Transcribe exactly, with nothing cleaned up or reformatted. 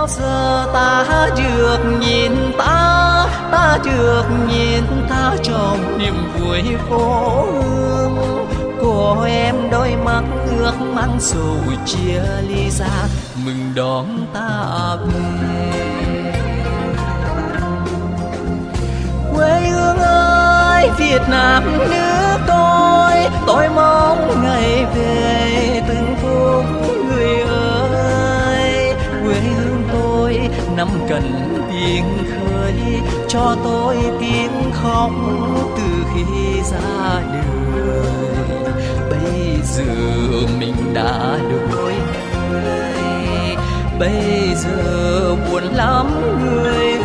bao giờ ta được nhìn ta ta được nhìn ta trong niềm vui phố hương của em. Đôi mắt ước mang dù chia ly ra mừng đón ta về. Quê hương ơi Việt Nam nước tôi, tôi mong ngày về từng phút người ơi. Quê hương tôi nằm cần tiếng khơi, cho tôi tiếng khóc từ khi ra đời. Bây giờ mình đã đổi người, bây giờ buồn lắm người